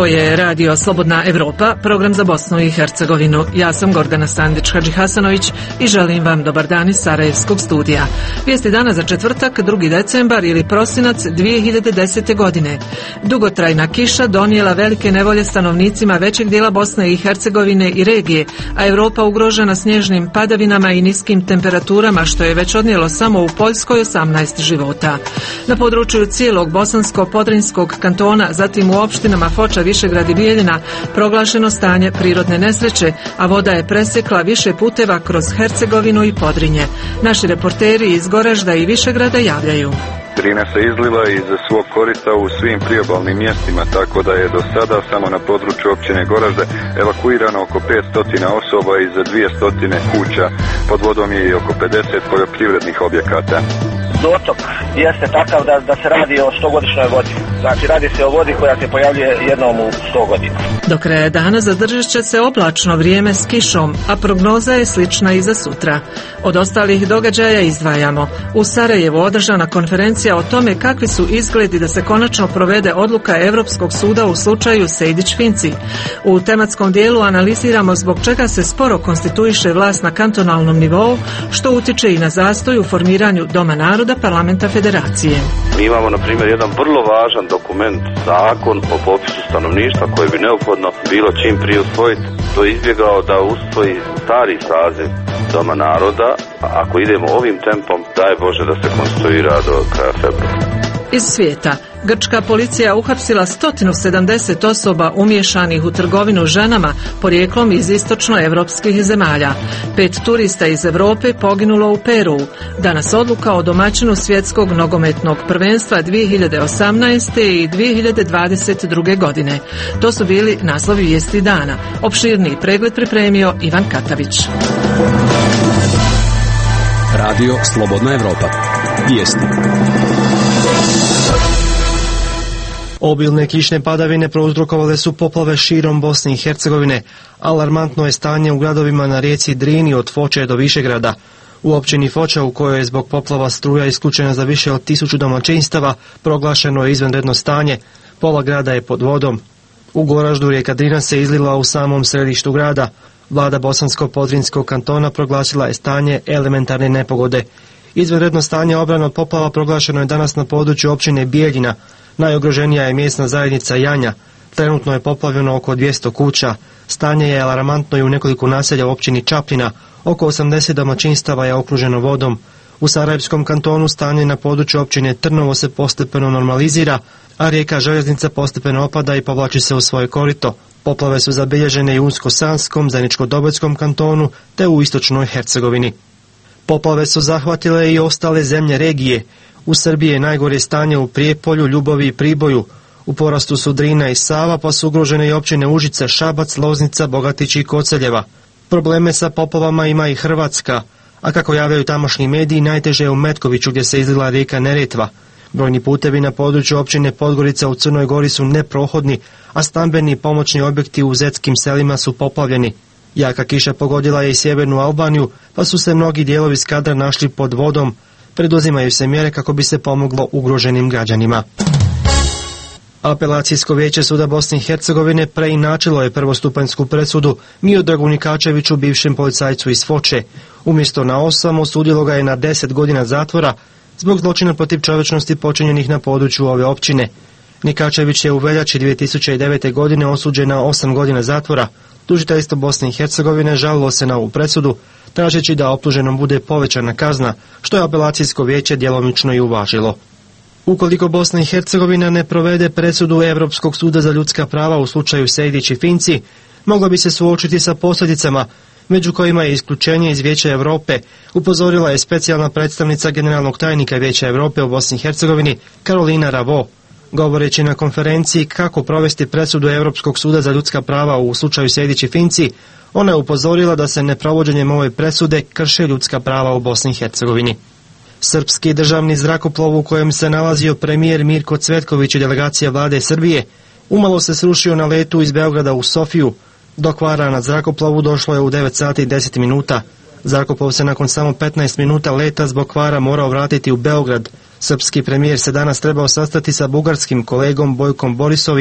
Ovo je radio Slobodna Evropa, program za Bosnu i Hercegovinu. Ja sam Gordana Sandić-Hadžihasanović i želim vam dobar dan iz Sarajevskog studija. Vijesti dana za četvrtak, 2. decembar ili prosinac 2010. godine. Dugotrajna kiša donijela velike nevolje stanovnicima većeg dijela Bosne i Hercegovine i regije, a Europa ugrožena snježnim padavinama i niskim temperaturama, što je već odnijelo samo u Poljskoj 18 života. Na području cijelog Bosansko-Podrinjskog kantona, zatim u opštinama Foča, Višegrad i Bijeljina, proglašeno stanje prirodne nesreće, a voda je presjekla više puteva kroz Hercegovinu i Podrinje. Naši reporteri iz Goražda i Višegrada javljaju. Drina se izlila iz svog korita u svim priobalnim mjestima, tako da je do sada samo na području općine Goražde evakuirano oko 500 osoba i za 200 kuća. Pod vodom je i oko 50 poljoprivrednih objekata. Dotok jeste takav da se radi o 100-godišnjoj vodi. Znači radi se o vodi koja se pojavljuje jednom u 100 godina. Do kraja dana zadržat će se oblačno vrijeme s kišom, a prognoza je slična i za sutra. Od ostalih događaja izdvajamo. U Sarajevu održana konferencija o tome kakvi su izgledi da se konačno provede odluka Europskog suda u slučaju Sejdić-Finci. U tematskom dijelu analiziramo zbog čega se sporo konstituiše vlast na kantonalnom nivou, što utječe i na zastoj u formiranju Doma naroda Parlamenta Federacije. Mi imamo, na primjer, jedan vrlo važan dokument, zakon o popisu stanovništva, koji bi neophodno bilo čim prije usvojiti. To je izbjegao da usvoji stari saziv Doma naroda, a ako idemo ovim tempom, daj Bože da se konstituira do kraja februara. Iz svijeta. Grčka policija uhapsila 170 osoba umješanih u trgovinu ženama porijeklom iz istočnoevropskih zemalja. 5 turista iz Europe poginulo u Peru. Danas odluka o domaćinu svjetskog nogometnog prvenstva 2018. i 2022. godine. To su bili naslovi vijesti dana. Opširniji pregled pripremio Ivan Katavić. Radio Slobodna Evropa. Vijesti. Obilne kišne padavine prouzrokovale su poplave širom Bosne i Hercegovine. Alarmantno je stanje u gradovima na rijeci Drini od Foče do Višegrada. U općini Foča, u kojoj je zbog poplava struja isključena za više od 1000 domaćinstava, proglašeno je izvanredno stanje. Pola grada je pod vodom. U Goraždu rijeka Drina se izlila u samom središtu grada. Vlada Bosansko-Podrinjskog kantona proglasila je stanje elementarne nepogode. Izvanredno stanje obrane od poplava proglašeno je danas na području općine Bijeljina. Najugroženija je mjesna zajednica Janja. Trenutno je poplavljeno oko 200 kuća. Stanje je alarmantno i u nekoliko naselja u općini Čapljina. Oko 80 domaćinstava je okruženo vodom. U Sarajevskom kantonu stanje na području općine Trnovo se postepeno normalizira, a rijeka Željeznica postepeno opada i povlači se u svoje korito. Poplave su zabilježene i u Unsko-Sanskom, Zeničko-Dobojskom kantonu te u istočnoj Hercegovini. Poplave su zahvatile i ostale zemlje regije. U Srbiji je najgore stanje u Prijepolju, Ljubovi i Priboju. U porastu su Drina i Sava, pa su ugrožene i općine Užice, Šabac, Loznica, Bogatić i Koceljeva. Probleme sa poplavama ima i Hrvatska, a kako javljaju tamošnji mediji, najteže je u Metkoviću gdje se izlila rijeka Neretva. Brojni putevi na području općine Podgorica u Crnoj Gori su neprohodni, a stambeni i pomoćni objekti u zetskim selima su poplavljeni. Jaka kiša pogodila je i sjevernu Albaniju, pa su se mnogi dijelovi Skadra našli pod vodom. Preduzimaju se mjere kako bi se pomoglo ugroženim građanima. Apelacijsko vijeće suda Bosne i Hercegovine preinačilo je prvostupanjsku presudu Miodragu Nikačeviću, bivšem policajcu iz Foče. Umjesto na 8 osudilo ga je na 10 godina zatvora zbog zločina protiv čovječnosti počinjenih na području ove općine. Nikačević je u veljači 2009. godine osuđen na 8 godina zatvora. Tužiteljstvo Bosne i Hercegovine žalilo se na ovu presudu, tražeći da optuženom bude povećana kazna, što je apelacijsko vijeće djelomično i uvažilo. Ukoliko Bosna i Hercegovina ne provede presudu Europskog suda za ljudska prava u slučaju Sejdić i Finci, mogla bi se suočiti sa posljedicama, među kojima je isključenje iz Vijeća Europe, upozorila je specijalna predstavnica generalnog tajnika Vijeća Europe u Bosni i Hercegovini Karolina Ravo. Govoreći na konferenciji kako provesti presudu Europskog suda za ljudska prava u slučaju Sejdić i Finci, ona je upozorila da se neprovođenjem ove presude krše ljudska prava u Bosni i Hercegovini. Srpski državni zrakoplov u kojem se nalazio premijer Mirko Cvetković i delegacija vlade Srbije umalo se srušio na letu iz Beograda u Sofiju. Do kvara na zrakoplovu došlo je u 9 sati i 10 minuta. Zrakoplov se nakon samo 15 minuta leta zbog kvara morao vratiti u Beograd. Srpski premijer se danas trebao sastati sa bugarskim kolegom Bojkom Borisovim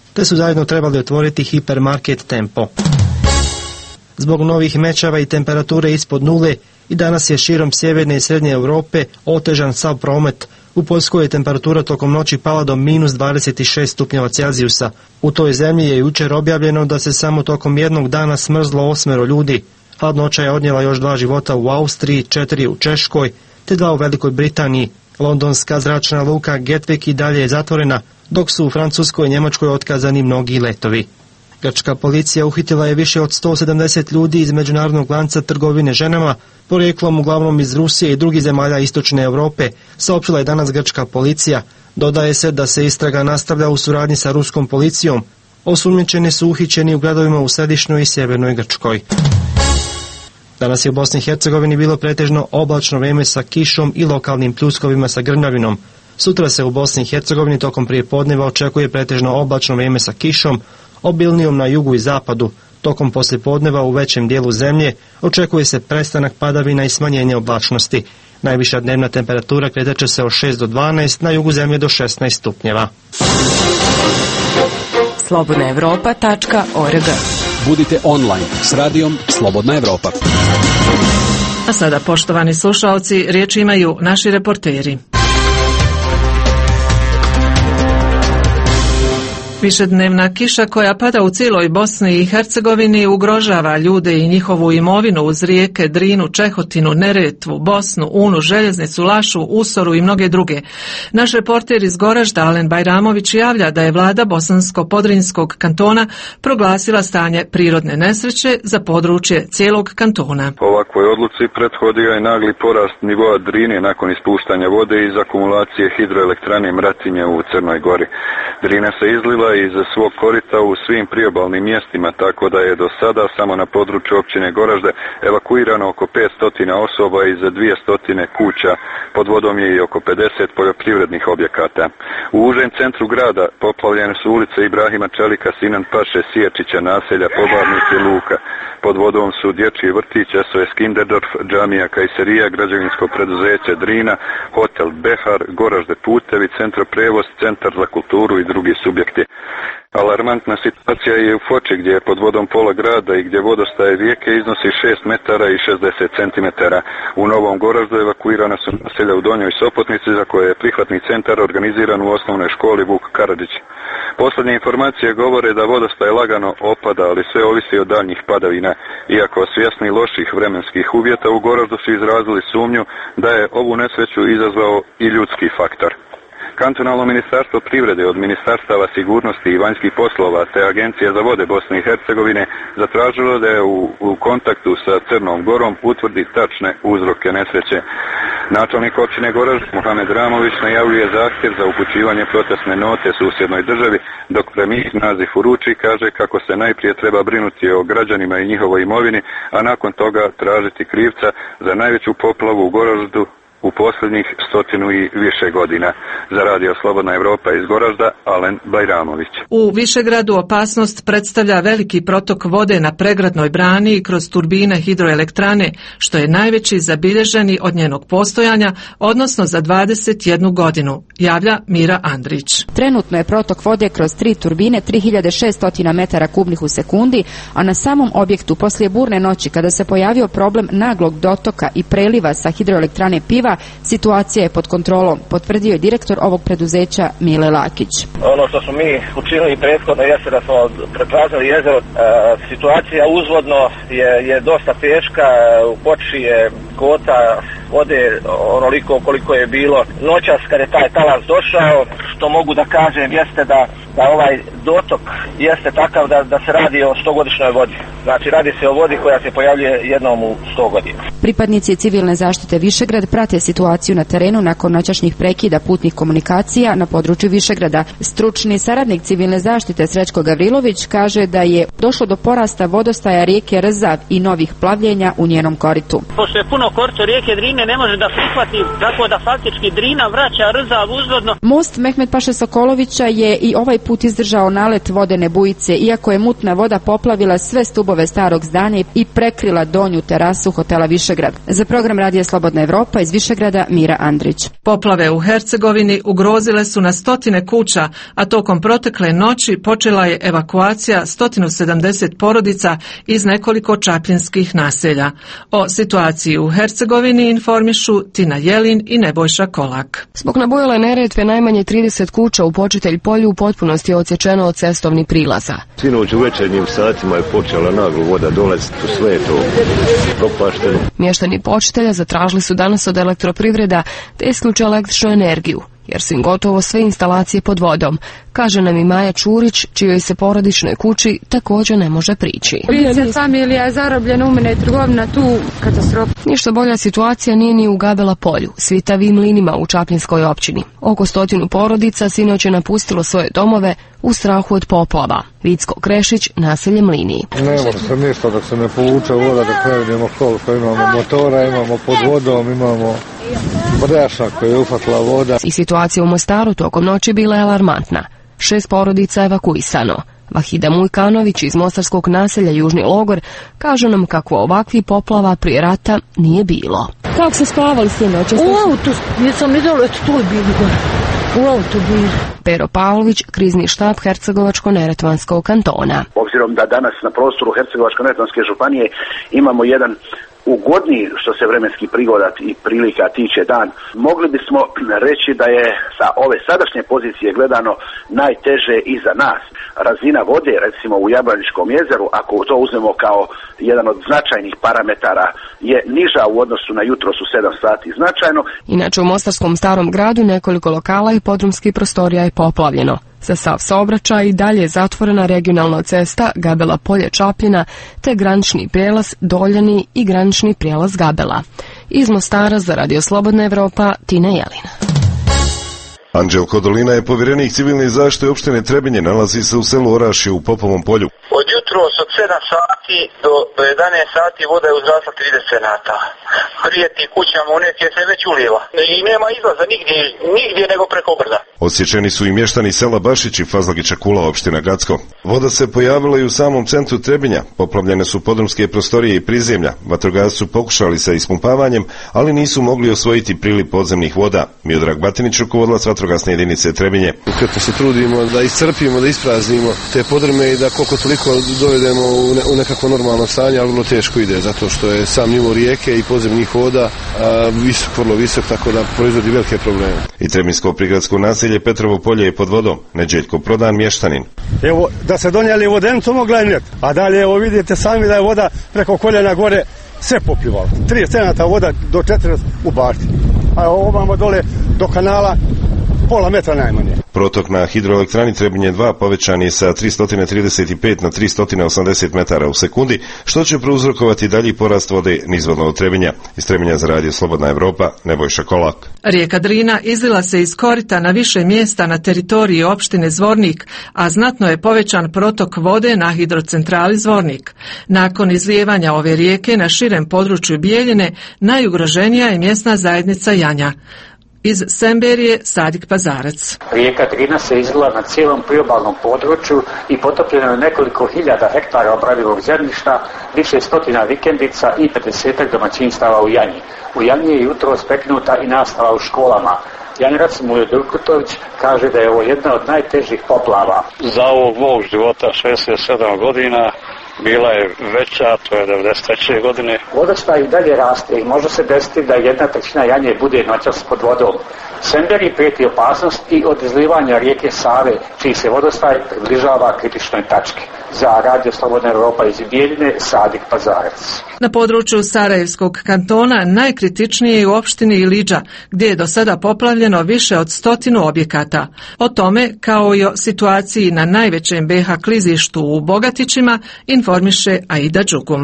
te su zajedno trebali otvoriti hipermarket Tempo. Zbog novih mećava i temperature ispod nule i danas je širom sjeverne i srednje Europe otežan sav promet. U Poljskoj je temperatura tokom noći pala do minus 26 stupnjeva Celzijusa. U toj zemlji je jučer objavljeno da se samo tokom jednog dana smrzlo 8 ljudi. Hladnoća je odnijela još 2 života u Austriji, 4 u Češkoj, te 2 u Velikoj Britaniji. Londonska zračna luka Gatwick i dalje je zatvorena, dok su u Francuskoj i Njemačkoj otkazani mnogi letovi. Grčka policija uhitila je više od 170 ljudi iz međunarodnog lanca trgovine ženama, porijeklom uglavnom iz Rusije i drugih zemalja istočne Europe, saopćila je danas grčka policija. Dodaje se da se istraga nastavlja u suradnji sa ruskom policijom. Osumnjičeni su uhićeni u gradovima u središnjoj i sjevernoj Grčkoj. Danas je u Bosni i Hercegovini bilo pretežno oblačno vrijeme sa kišom i lokalnim pljuskovima sa grmljavinom. Sutra se u Bosni i Hercegovini tokom prijepodneva očekuje pretežno oblačno vrijeme sa kišom, obilnijom na jugu i zapadu. Tokom poslijepodneva u većem dijelu zemlje očekuje se prestanak padavina i smanjenje oblačnosti. Najviša dnevna temperatura kretat će se od 6 do 12, na jugu zemlje do 16 stupnjeva. slobodnaevropa.org. Budite online s radijom Slobodna Evropa. A sada, poštovani slušalci, riječ imaju naši reporteri. Višednevna kiša koja pada u cijeloj Bosni i Hercegovini ugrožava ljude i njihovu imovinu uz rijeke Drinu, Čehotinu, Neretvu, Bosnu, Unu, Željeznicu, Lašu, Usoru i mnoge druge. Naš reporter iz Goražda Alen Bajramović javlja da je vlada Bosansko-Podrinjskog kantona proglasila stanje prirodne nesreće za područje cijelog kantona. Ovakvoj odluci prethodio je nagli porast nivoa Drine nakon ispuštanja vode iz akumulacije hidroelektrane Mratinje u Crnoj Gori. Drina se izlila iz svog korita u svim priobalnim mjestima, tako da je do sada samo na području općine Goražde evakuirano oko 500 osoba iz 200 kuća. Pod vodom je i oko 50 poljoprivrednih objekata. U užem centru grada poplavljene su ulice Ibrahima Čelika, Sinan Paše, Siječića, naselja Pobarnik i Luka. Pod vodom su dječji vrtić, SOS Kinderdorf, džamija Kajserija, građevinsko preduzeće Drina, hotel Behar, Goražde putevi, centroprevoz, centar za kulturu i drugi subjekti. Alarmantna situacija je u Foči gdje je pod vodom pola grada i gdje vodostaje rijeke iznosi 6 metara i 60 centimetara. U Novom Goraždu evakuirana su naselja u Donjoj Sopotnici za koje je prihvatni centar organiziran u osnovnoj školi Vuk Karadžić. Posljednje informacije govore da vodostaj lagano opada, ali sve ovisi od daljnjih padavina. Iako svjesni loših vremenskih uvjeta, u Goraždu su izrazili sumnju da je ovu nesreću izazvao i ljudski faktor. Kantonalno ministarstvo privrede od ministarstava sigurnosti i vanjskih poslova te Agencija za vode Bosne i Hercegovine zatražilo da je u kontaktu sa Crnom Gorom utvrdi tačne uzroke nesreće. Načelnik općine Goražd Mohamed Ramović najavljuje zahtjev za upućivanje protestne note susjednoj državi, dok premijer Nazif Uruči kaže kako se najprije treba brinuti o građanima i njihovoj imovini, a nakon toga tražiti krivca za najveću poplavu u Goraždu u posljednjih 100 i više godina. Za radio Slobodna Evropa iz Goražda, Alen Bajramović. U Višegradu opasnost predstavlja veliki protok vode na pregradnoj brani i kroz turbine hidroelektrane, što je najveći zabilježeni od njenog postojanja, odnosno za 21 godinu, javlja Mira Andrić. Trenutno je protok vode kroz 3 turbine 3600 metara kubnih u sekundi, a na samom objektu poslije burne noći, kada se pojavio problem naglog dotoka i preliva sa hidroelektrane Piva, situacija je pod kontrolom, potvrdio je direktor ovog preduzeća Mile Lakić. Ono što smo mi učinili prethodno jeste da smo pretražili jezero. Situacija uzvodno je dosta teška, u Poči je kvota vode onoliko koliko je bilo noćas kad je taj talas došao. Što mogu da kažem jeste da ovaj dotok jeste takav da se radi o 100-godišnjoj vodi. Znači radi se o vodi koja se pojavljuje jednom u 100 godina. Pripadnici civilne zaštite Višegrad prate situaciju na terenu nakon noćašnjih prekida putnih komunikacija na području Višegrada. Stručni saradnik civilne zaštite Srećko Gavrilović kaže da je došlo do porasta vodostaja rijeke Rzav i novih plavljenja u njenom koritu. Pošto je puno korito rijeke Drine ne može da prihvati, tako da faktički Drina vraća Rzav uzvodno. Most Mehmet Paše Sokolovića je i ovaj put izdržao kao nalet vodene bujice, iako je mutna voda poplavila sve stubove starog zdanja i prekrila donju terasu hotela Višegrad. Za program Radija Slobodna Evropa iz Višegrada Mira Andrić. Poplave u Hercegovini ugrozile su na stotine kuća, a tokom protekle noći počela je evakuacija 170 porodica iz nekoliko čapljinskih naselja. O situaciji u Hercegovini informišu Tina Jelin i Nebojša Kolak. Zbog nabujale Neretve najmanje 30 kuća u Počitelj polju u potpunosti je odsječeno od cestovnih prilaza. Sinoć u večernjim satima je počela naglo voda dolaziti, sve je to propašteno. Mještani Počitelja zatražili su danas od Elektroprivreda da isključe električnu energiju, jer su im gotovo sve instalacije pod vodom, kaže nam i Maja Čurić, čijoj se porodičnoj kući također ne može prići. 30 familija je zarobljeno, u mene je trgovina tu, katastrofa. Ništa bolja situacija nije ni u Gabela polju, Svitavim mlinima u Čapljinskoj općini. Oko 100 porodica sinoć je napustilo svoje domove u strahu od poplava. Vicko Krešić, naselje Mlini. Ne može se ništa dok se ne povuče voda, dok ne vidimo koliko imamo motora, imamo pod vodom, imamo breša koja je uhvatila voda. I situacija u Mostaru tokom noći bila je alarmantna. 6 porodica evakuisano. Vahida Mujkanović iz mostarskog naselja Južni Logor kaže nam kako ovakvih poplava prije rata nije bilo. Kako se spavali sinoć? U autu, nisam vidjela, tu je bilo gore. U autu bilo. Pero Pavlović, krizni štab Hercegovačko-Neretvanskog kantona. Obzirom da danas na prostoru Hercegovačko-Neretvanske županije imamo jedan ugodniji što se vremenski prigoda i prilika tiče dan, mogli bismo reći da je sa ove sadašnje pozicije gledano najteže i za nas. Razina vode, recimo u Jablaničkom jezeru, ako to uzmemo kao jedan od značajnih parametara, je niža u odnosu na jutros u 7 sati značajno. Inače u Mostarskom Starom gradu nekoliko lokala i podrumskih prostorija je poplavljeno. Za sav saobraćaj i dalje je zatvorena regionalna cesta Gabela polje Čapljina te granični prijelaz Doljani i granični prijelaz Gabela. Iz Mostara za Radio Slobodna Evropa, Tina Jelina. Anđelko Dolina je povjerenik civilne zaštite opštine Trebinje, nalazi se u selu Orašje u Popovom polju. Od jutros od 7 sati do 11 sati voda je uzrasla 30 cm. Prijeti kućama u neke se već ulijeva. I nema izlaza nigdje nego preko brda. Odsječeni su i mještani sela Bašić i Fazlagića Kula, opština Gacko. Voda se pojavila i u samom centru Trebinja. Poplavljene su podrumske prostorije i prizemlja. Vatrogasci su pokušali sa ispumpavanjem, ali nisu mogli osvojiti priliv podzemnih voda. Miodrag Batinić, rukovodilac vatrogasne jedinice Trebinje. Ukratko se trudimo da iscrpimo, da ispraznimo te podrume i da koliko toliko dovedemo u nekako normalno stanje, ali vrlo teško ide, zato što je sam nivo rijeke i podzemnih voda vrlo visok, tako da proizvodi velike probleme. I Trebinjsko prigradsko naselje Petrovo polje je pod vodom. Neđeljko Prodan, mještanin. Evo, da se donijeli vodenicu mogla je, a dalje evo vidite sami da je voda preko koljena gore sve poplivala. 3 cm voda do 4 u bašti, a ovamo dole do kanala pola metra najmanje. Protok na hidroelektrani Trebinje 2 povećan je sa 335 na 380 metara u sekundi, što će prouzrokovati dalji porast vode nizvodno od Trebinja. Iz Trebinja za Radio Slobodna Evropa, Nebojša Kolak. Rijeka Drina izlila se iz korita na više mjesta na teritoriji opštine Zvornik, a znatno je povećan protok vode na hidrocentrali Zvornik. Nakon izlijevanja ove rijeke na širem području Bijeljine, najugroženija je mjesna zajednica Janja. Iz Semberije, Sadik Pazarac. Rijeka Drina se izlila na cijelom priobalnom području i potopljeno je nekoliko hiljada hektara obradivog zemljišta, više stotina vikendica i 50 domaćinstava u Janji. U Janji je jutros preknuta i nastava u školama. Janjerac Mujo Durkutović kaže da je ovo jedna od najtežih poplava. Za ovog mog života 67 godina bila je veća, to je 93. godine. Vodostaj i dalje raste i može se desiti da 1/3 Janje bude noćas pod vodom. Semberi prijeti opasnost i od izlivanja rijeke Save, čiji se vodostaj približava kritičnoj tački. Za Radio Slobodna Evropa iz Bijeljine, Sadik Pazarac. Na području Sarajevskog kantona najkritičnije je u opštini Ilidža, gdje je do sada poplavljeno više od 100 objekata. O tome, kao i o situaciji na najvećem BH klizištu u Bogatićima, informiše Aida Đugum.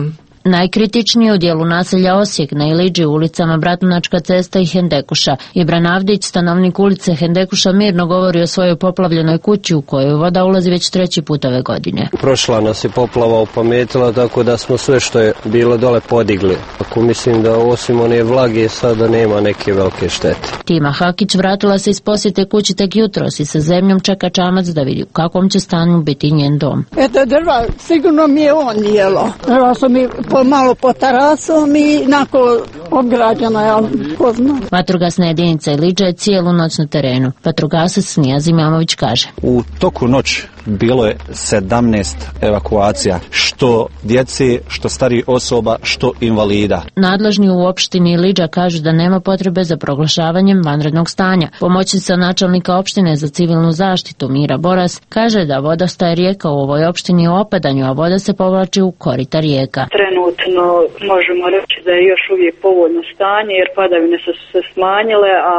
Najkritičnije u dijelu naselja Osijek na Iliđi u ulicama Bratunačka cesta i Hendekuša. Ibran Avdić, stanovnik ulice Hendekuša, mirno govori o svojoj poplavljenoj kući u kojoj voda ulazi već 3. put ove godine. Prošla nas je poplava opametila, tako da smo sve što je bilo dole podigli. Ako mislim da osim one vlage sada nema neke velike štete. Tima Hakić vratila se iz posjete kući tek jutros i sa zemljom čeka čamac da vidi u kakvom će stanju biti njen dom. Eto drva, sigurno mi je on jelo. Drva su mi malo po terasom i nakon obgrađena, ja ko zna. Vatrogasna jedinica Iliđa je cijelu noć na terenu. Vatrogasac Snija Zimamović kaže. U toku noći bilo je 17 evakuacija, što djeci, što starih osoba, što invalida. Nadležni u opštini Iliđa kažu da nema potrebe za proglašavanjem vanrednog stanja. Pomoćnica načelnika opštine za civilnu zaštitu Mira Boras kaže da vodostaje rijeka u ovoj opštini u opadanju, a voda se povlači u korita rijeka. Trenutno možemo reći da je još uvijek povoljno stanje jer padavine su se smanjile, a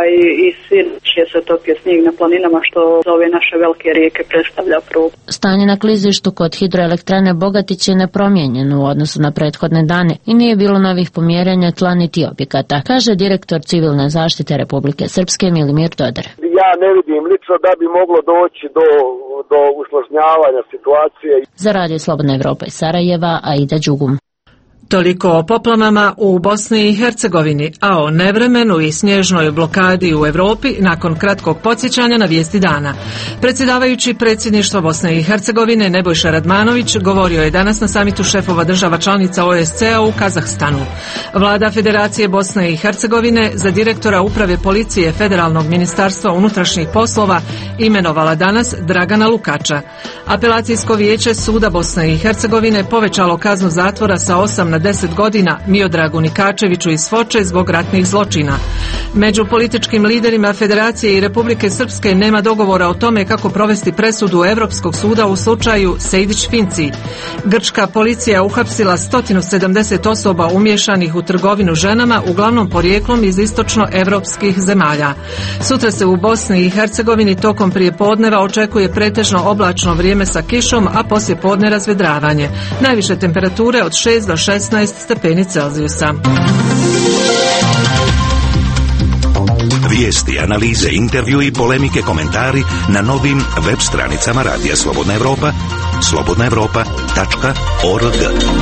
i sinoć je se topio snijeg na planinama što za ove naše velike rijeke predstavlja problem. Stanje na klizištu kod hidroelektrane Bogatić je nepromijenjeno u odnosu na prethodne dane i nije bilo novih pomjeranja tla niti objekata, kaže direktor civilne zaštite Republike Srpske Milimir Dodar. Ja ne vidim lično da bi moglo doći do usložnjavanja situacije. Za Radio Slobodna Evropa iz Sarajeva, Aida Đugum. Toliko o poplavama u Bosni i Hercegovini, a o nevremenu i snježnoj blokadi u Europi nakon kratkog podsjećanja na vijesti dana. Predsjedavajući predsjedništva Bosne i Hercegovine Nebojša Radmanović govorio je danas na samitu šefova država članica OSCE-a u Kazahstanu. Vlada Federacije Bosne i Hercegovine za direktora uprave policije Federalnog ministarstva unutrašnjih poslova imenovala danas Dragana Lukača. Apelacijsko vijeće Suda Bosne i Hercegovine povećalo kaznu zatvora sa 8 na 10 godina Miodragu Nikačeviću iz Foče zbog ratnih zločina. Među političkim liderima Federacije i Republike Srpske nema dogovora o tome kako provesti presudu Europskog suda u slučaju Sejdić-Finci. Grčka policija uhapsila 170 osoba umješanih u trgovinu ženama, uglavnom porijeklom iz istočno-evropskih zemalja. Sutra se u Bosni i Hercegovini tokom prijepodneva očekuje pretežno oblačno vrijeme sa kišom, a poslije podne razvedravanje. Najviše temperature od 6 do 16 stepeni Celzijusa. Vijesti, analize, intervju i polemike, komentari na novim web stranicama Radija Slobodna Evropa, slobodnaevropa.org.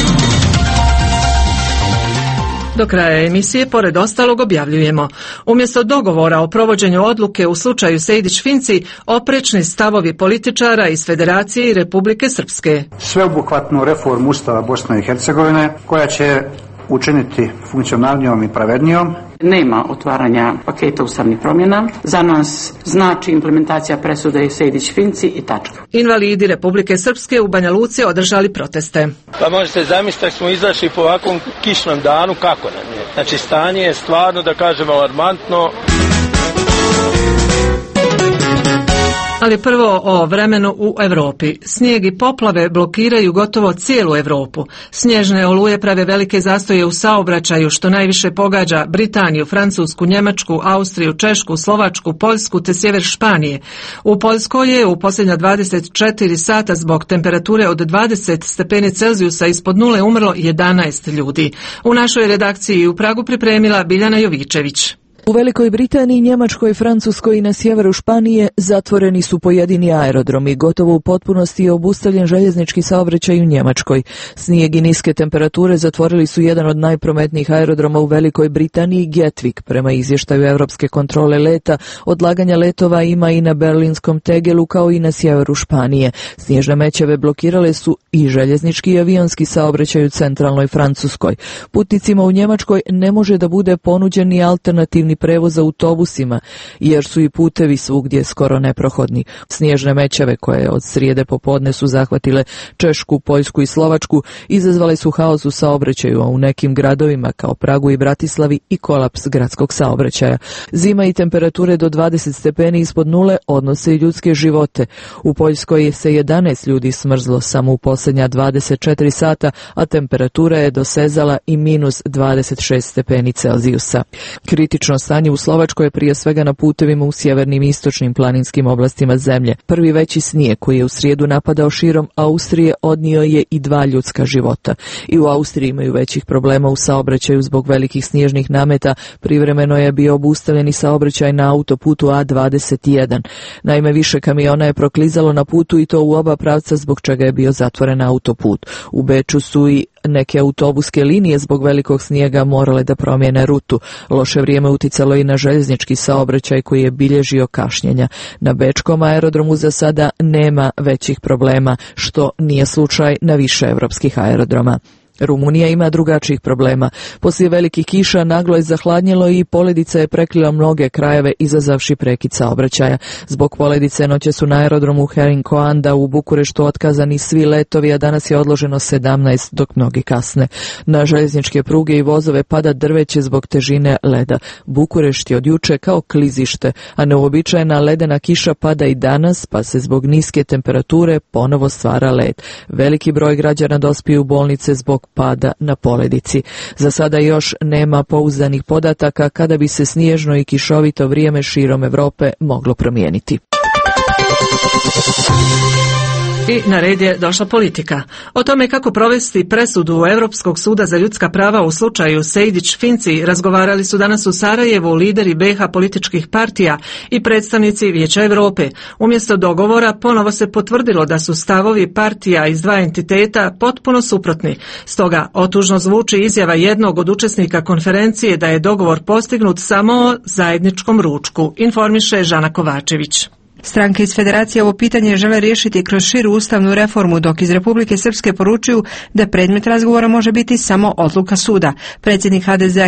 Do kraja emisije, pored ostalog, objavljujemo. Umjesto dogovora o provođenju odluke u slučaju Sejdić-Finci, oprečni stavovi političara iz Federacije i Republike Srpske. Sveobuhvatnu reformu Ustava Bosne i Hercegovine, koja će učiniti funkcionalnijom i pravednijom. Nema otvaranja paketa ustavnih promjena. Za nas znači implementacija presude Sejdić-Finci i tačka. Invalidi Republike Srpske u Banja Luci održali proteste. Pa možete zamisliti da smo izašli po ovakvom kišnom danu, kako nam je. Znači stanje je stvarno, da kažemo, alarmantno. Ali prvo o vremenu u Europi. Snijeg i poplave blokiraju gotovo cijelu Europu. Snježne oluje prave velike zastoje u saobraćaju, što najviše pogađa Britaniju, Francusku, Njemačku, Austriju, Češku, Slovačku, Poljsku te sjever Španije. U Poljskoj je u posljednja 24 sata zbog temperature od 20 stepeni Celzijusa ispod nule umrlo 11 ljudi. U našoj redakciji u Pragu pripremila Biljana Jovičević. U Velikoj Britaniji, Njemačkoj, Francuskoj i na sjeveru Španije zatvoreni su pojedini aerodromi. Gotovo u potpunosti je obustavljen željeznički saobraćaj u Njemačkoj. Snijeg i niske temperature zatvorili su jedan od najprometnijih aerodroma u Velikoj Britaniji, Gatwick. Prema izvještaju Europske kontrole leta, odlaganja letova ima i na berlinskom Tegelu kao i na sjeveru Španije. Snježne mećave blokirale su i željeznički i avionski saobraćaj u centralnoj Francuskoj. Putnicima u Njemačkoj ne može da bude ponuđen ni alternativni prevoz autobusima, jer su i putevi svugdje skoro neprohodni. Snježne mećave koje od srijede popodne su zahvatile Češku, Poljsku i Slovačku izazvale su haos u saobraćaju, a u nekim gradovima kao Pragu i Bratislavi i kolaps gradskog saobraćaja. Zima i temperature do 20 stepeni ispod nule odnose i ljudske živote. U Poljskoj se 11 ljudi smrzlo samo u posljednja 24 sata, a temperatura je dosezala i minus 26 stepeni Celzijusa. Kritično stanje u Slovačkoj, prije svega na putevima u sjevernim i istočnim planinskim oblastima zemlje. Prvi veći snijeg koji je u srijedu napadao širom Austrije odnio je i 2 ljudska života. I u Austriji imaju većih problema u saobraćaju zbog velikih snježnih nameta. Privremeno je bio obustavljen i saobraćaj na autoputu A21. Naime, više kamiona je proklizalo na putu i to u oba pravca, zbog čega je bio zatvoren autoput. U Beču su i neke autobuske linije zbog velikog snijega morale da promijene rutu. Loše vrijeme uticalo i na željeznički saobraćaj koji je bilježio kašnjenja. Na bečkom aerodromu za sada nema većih problema, što nije slučaj na više evropskih aerodroma. Rumunija ima drugačijih problema. Poslije velikih kiša naglo je zahladnjelo i poledica je prekrila mnoge krajeve, izazavši prekid saobraćaja. Zbog poledice noće su na aerodromu Herning-Koanda u Bukureštu otkazani svi letovi, a danas je odloženo 17 dok mnogi kasne. Na željezničke pruge i vozove pada drveće zbog težine leda. Bukurešt je od juče kao klizište, a neuobičajena ledena kiša pada i danas, pa se zbog niske temperature ponovo stvara led. Veliki broj građana dospije u bolnice zbog pada na poledici. Za sada još nema pouzdanih podataka kada bi se snježno i kišovito vrijeme širom Europe moglo promijeniti. I na red je došla politika. O tome kako provesti presudu Europskog suda za ljudska prava u slučaju Sejdić-Finci razgovarali su danas u Sarajevu lideri BiH političkih partija i predstavnici Vijeća Europe. Umjesto dogovora ponovo se potvrdilo da su stavovi partija iz 2 entiteta potpuno suprotni. Stoga otužno zvuči izjava jednog od učesnika konferencije da je dogovor postignut samo o zajedničkom ručku, informiše Žana Kovačević. Stranke iz Federacije ovo pitanje žele riješiti kroz širu ustavnu reformu, dok iz Republike Srpske poručuju da predmet razgovora može biti samo odluka suda. Predsjednik HDZ-a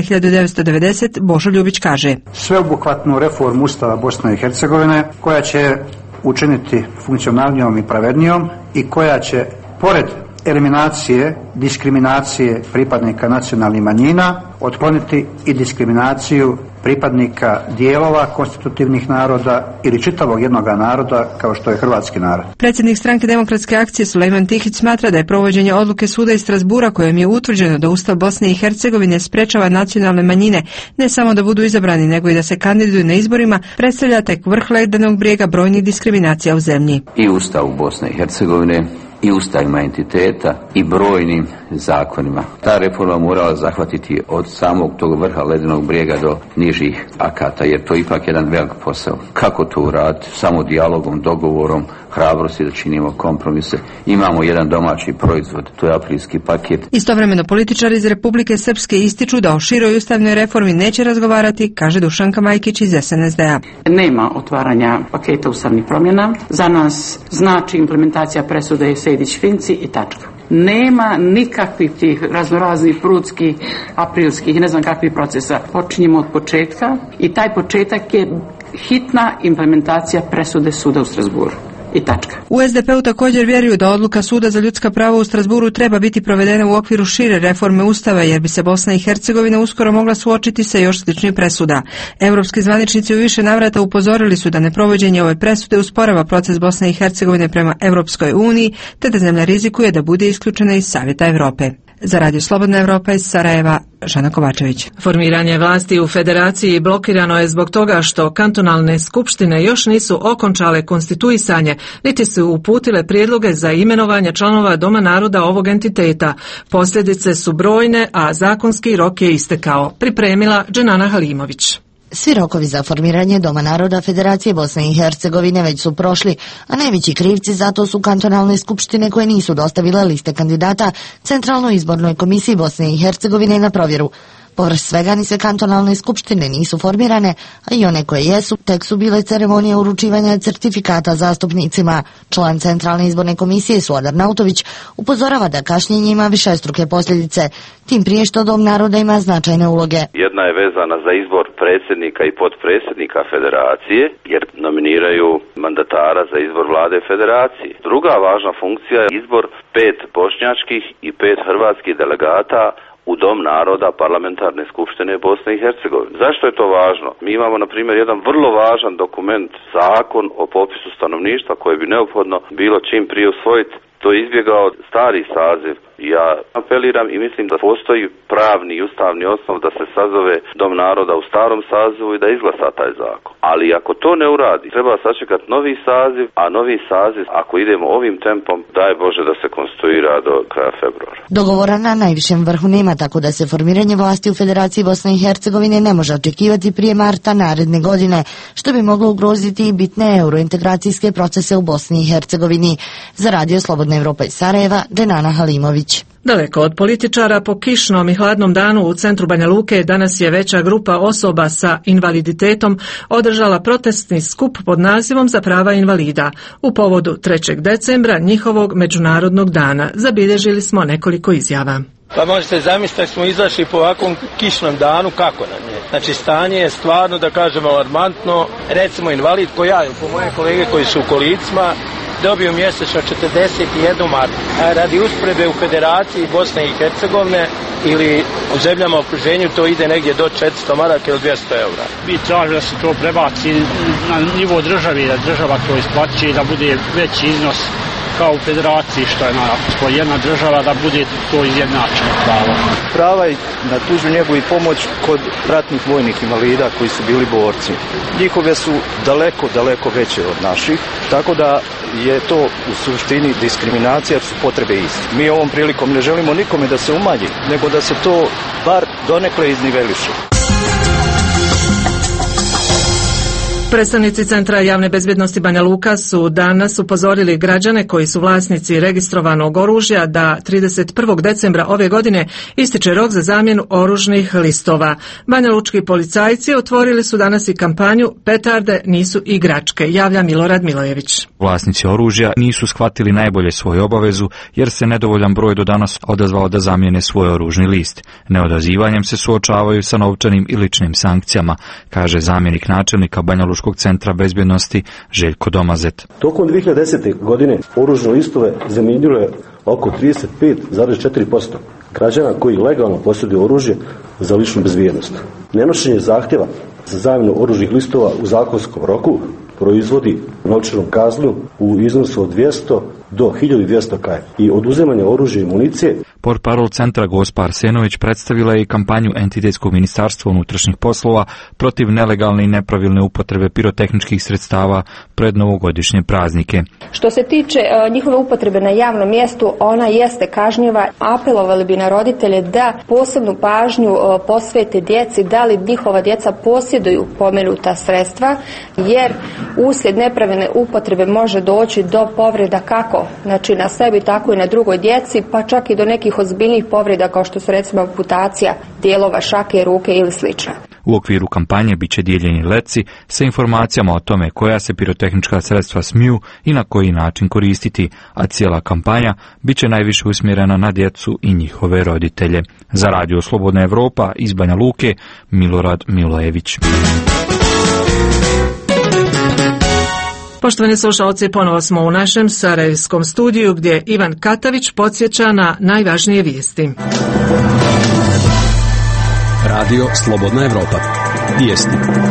1990 Božo Ljubić kaže: Sveobuhvatnu reformu Ustava Bosne i Hercegovine koja će učiniti funkcionalnijom i pravednijom i koja će, pored eliminacije, diskriminacije pripadnika nacionalnih manjina, otkloniti i diskriminaciju pripadnika dijelova konstitutivnih naroda ili čitavog jednog naroda kao što je hrvatski narod. Predsjednik Stranke demokratske akcije Sulejman Tihić smatra da je provođenje odluke suda iz Strasbura kojom je utvrđeno da Ustav Bosne i Hercegovine sprečava nacionalne manjine ne samo da budu izabrani nego i da se kandiduju na izborima, predstavlja tek vrh ledenog brijega brojnih diskriminacija u zemlji. I Ustav Bosne i Hercegovine i ustavima entiteta i brojnim zakonima. Ta reforma morala zahvatiti od samog tog vrha ledenog brijega do nižih akata, jer to je ipak jedan velik posao. Kako to uraditi? Samo dijalogom, dogovorom, hrabrosti da činimo kompromise. Imamo jedan domaći proizvod, to je aprilski paket. Istovremeno političari iz Republike Srpske ističu da o široj ustavnoj reformi neće razgovarati, kaže Dušanka Majkić iz SNSD-a. Nema otvaranja paketa ustavnih promjena. Za nas znači implementacija presude Sejdić-Finci i tačka. Nema nikakvih tih raznoraznih prudskih, aprilskih i ne znam kakvih procesa. Počinjemo od početka i taj početak je hitna implementacija presude suda u Strasburu. I tačka. U SDP-u također vjeruju da odluka Suda za ljudska prava u Strasburu treba biti provedena u okviru šire reforme Ustava, jer bi se Bosna i Hercegovina uskoro mogla suočiti sa još sličnih presuda. Europski zvaničnici u više navrata upozorili su da neprovođenje ove presude usporava proces Bosne i Hercegovine prema Europskoj uniji, te da zemlja rizikuje da bude isključena iz Savjeta Europe. Za Radio Slobodna Evropa iz Sarajeva, Žana Kovačević. Formiranje vlasti u federaciji blokirano je zbog toga što kantonalne skupštine još nisu okončale konstituisanje, niti su uputile prijedloge za imenovanje članova Doma naroda ovog entiteta. Posljedice su brojne, a zakonski rok je istekao. Pripremila Dženana Halimović. Svi rokovi za formiranje Doma naroda Federacije Bosne i Hercegovine već su prošli, a najveći krivci zato su kantonalne skupštine koje nisu dostavile liste kandidata Centralnoj izbornoj komisiji Bosne i Hercegovine na provjeru. Povrh svega ni se kantonalne skupštine nisu formirane, a i one koje jesu, tek su bile ceremonije uručivanja certifikata zastupnicima. Član Centralne izborne komisije Suadar Nautović upozorava da kašnjenje ima višestruke posljedice, tim prije što Dom naroda ima značajne uloge. Jedna je vezana za izbor predsjednika i potpredsjednika federacije, jer nominiraju mandatara za izbor vlade federacije. Druga važna funkcija je izbor 5 bošnjačkih i 5 hrvatskih delegata u Dom naroda parlamentarne skupštine Bosne i Hercegovine. Zašto je to važno? Mi imamo, na primjer, jedan vrlo važan dokument, zakon o popisu stanovništva, koje bi neophodno bilo čim prije usvojiti. To je izbjegao stari saziv, Ja apeliram i mislim da postoji pravni i ustavni osnov da se sazove Dom naroda u starom sazivu i da izglasa taj zakon. Ali ako to ne uradi, treba sačekati novi saziv, a novi saziv, ako idemo ovim tempom, daj Bože da se konstituira do kraja februara. Dogovora na najvišem vrhu nema, tako da se formiranje vlasti u Federaciji Bosne i Hercegovine ne može očekivati prije marta naredne godine, što bi moglo ugroziti i bitne eurointegracijske procese u Bosni i Hercegovini. Za Radio Slobodna Evropa iz Sarajeva, Dženana Halimović. Daleko od političara, po kišnom i hladnom danu u centru Banja Luke danas je veća grupa osoba sa invaliditetom održala protestni skup pod nazivom Za prava invalida u povodu 3. decembra, njihovog međunarodnog dana. Zabilježili smo nekoliko izjava. Pa možete zamisliti da smo izašli po ovakvom kišnom danu, kako nam je. Znači stanje je stvarno, da kažemo, alarmantno. Recimo invalid ko ja, po moje kolege koji su u kolicima, dobiju mjesečno 41 marku. A radi usporedbe u Federaciji Bosne i Hercegovine ili u zemljama okruženju to ide negdje do 400 maraka ili 200 eura. Mi tražimo da se to prebaci na nivo države, da država to isplaći, da bude veći iznos kao u Federaciji, što je jedna država, da bude to izjednačeno pravo. Prava je na tuđu njegu i pomoć kod ratnih vojnih invalida koji su bili borci. Njihove su daleko veće od naših, tako da je to u suštini diskriminacija jer su potrebe iste. Mi ovom prilikom ne želimo nikome da se umanji, nego da se to bar donekle izniveliše. Predstavnici Centra javne bezbjednosti Banja Luka su danas upozorili građane koji su vlasnici registrovanog oružja da 31. decembra ove godine ističe rok za zamjenu oružnih listova. Banja Lučki policajci otvorili su danas i kampanju Petarde nisu igračke, javlja Milorad Milojević. Vlasnici oružja nisu shvatili najbolje svoju obavezu jer se nedovoljan broj do danas odazvao da zamijene svoj oružni list. Neodazivanjem se suočavaju sa novčanim i ličnim sankcijama, kaže zamjenik načelnika Banja Lučkog centra bezbjednosti Željko Domazet. Tokom 2010. godine oružne listove zamijenilo je oko 35,4% građana koji legalno posjeduju oružje za ličnu bezbjednost. Nenošenje zahtjeva za zamjenu oružnih listova u zakonskom roku proizvodi novčanu kaznu u iznosu od 200 do 1200 kn i oduzimanje oružja i municije. Portparol centra Gospa Arsenović predstavila je i kampanju Entitetskog ministarstva unutrašnjih poslova protiv nelegalne i nepravilne upotrebe pirotehničkih sredstava pred novogodišnje praznike. Što se tiče njihove upotrebe na javnom mjestu, ona jeste kažnjiva. Apelovali bi na roditelje da posebnu pažnju posvete djeci, da li njihova djeca posjeduju pomenuta sredstva, jer uslijed nepravilne upotrebe može doći do povreda kako, znači na sebi, tako i na drugoj djeci, pa čak i do nekih ozbiljnih povreda kao što su recimo amputacija dijelova šake, ruke ili slično. U okviru kampanje biće dijeljeni letci sa informacijama o tome koja se pirotehnička sredstva smiju i na koji način koristiti, a cijela kampanja biće najviše usmjerena na djecu i njihove roditelje. Za Radio Slobodna Evropa iz Banja Luke, Milorad Milojević. Poštovani slušalci, ponovo smo u našem sarajevskom studiju gdje Ivan Katavić podsjeća na najvažnije vijesti. Radio Slobodna Evropa. Vijesti.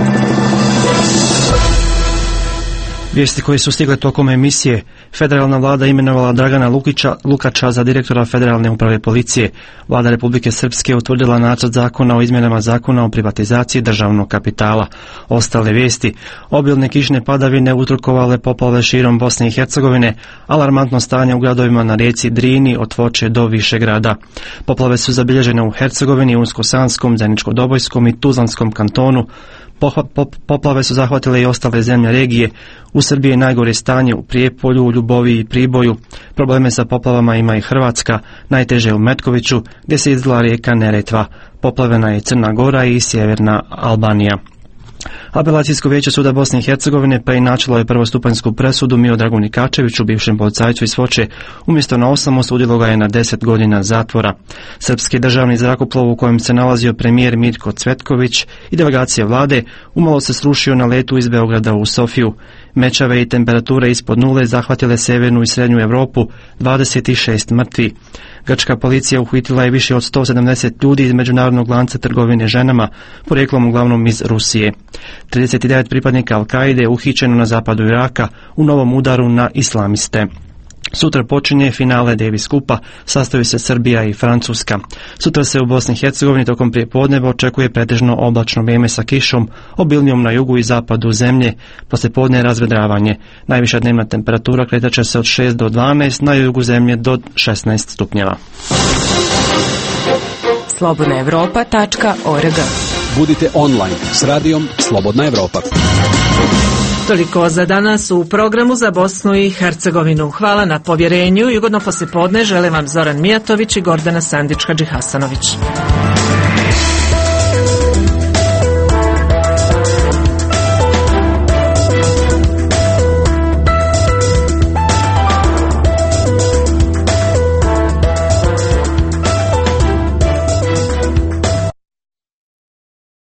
Vijesti koje su stigle tokom emisije: federalna vlada imenovala Dragana Lukača za direktora Federalne uprave policije. Vlada Republike Srpske utvrdila nacrt zakona o izmjenama zakona o privatizaciji državnog kapitala. Ostale vijesti: obilne kišne padavine uzrokovale poplave širom Bosne i Hercegovine, alarmantno stanje u gradovima na rijeci Drini od Foče do Višegrada. Poplave su zabilježene u Hercegovini, Unsko-Sanskom, Zeničko-Dobojskom i Tuzlanskom kantonu. Poplave su zahvatile i ostale zemlje regije. U Srbiji je najgore stanje u Prijepolju, Ljuboviji i Priboju. Probleme sa poplavama ima i Hrvatska, najteže u Metkoviću gdje se izlila rijeka Neretva. Poplavena je Crna Gora i sjeverna Albanija. Apelacijsko vijeće suda Bosne i Hercegovine preinačilo je prvostupanjsku presudu Miodragu Nikačeviću, bivšem policajcu iz Foče. Umjesto na 8 osudilo ga je na 10 godina zatvora. Srpski državni zrakoplov u kojem se nalazio premijer Mirko Cvetković i delegacija vlade umalo se srušio na letu iz Beograda u Sofiju. Mečave i temperature ispod nule zahvatile severnu i srednju Europu, 26 mrtvi. Grčka policija uhitila je više od 170 ljudi iz međunarodnog lanca trgovine ženama, porijeklom uglavnom iz Rusije. 39 pripadnika Al-Kaide uhićeno na zapadu Iraka u novom udaru na islamiste. Sutra počinje finale Davis Kupa, sastaju se Srbija i Francuska. Sutra se u Bosni i Hercegovini tokom prijepodneva očekuje pretežno oblačno vrijeme sa kišom, obilnijom na jugu i zapadu zemlje, poslijepodne razvedravanje. Najviša dnevna temperatura kretat će se od 6 do 12, na jugu zemlje do 16 stupnjeva. slobodnaevropa.org. Budite online s radijom Slobodna Evropa. Toliko za danas u programu za Bosnu i Hercegovinu. Hvala na povjerenju i ugodno poslijepodne žele vam Zoran Mijatović i Gordana Sandić-Hadžihasanović.